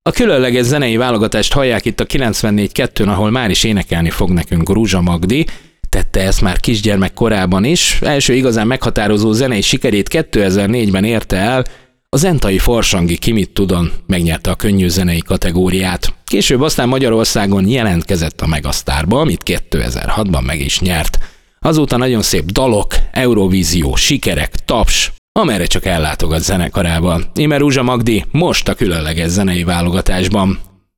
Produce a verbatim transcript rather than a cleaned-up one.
A különleges zenei válogatást hallják itt a kilencvennégy kettőn, ahol már is énekelni fog nekünk Ruzsa Magdi. Tette ezt már kisgyermek korában is. Első igazán meghatározó zenei sikerét kétezer-négyben érte el, a zentai Farsangi Ki mit tudon megnyerte a könnyű zenei kategóriát. Később aztán Magyarországon jelentkezett a Megasztárba, amit kétezer-hatban meg is nyert. Azóta nagyon szép dalok, Eurovízió, sikerek, taps, amerre csak ellátogat zenekarával. Íme Ruzsa Magdi most a különleges zenei válogatásban.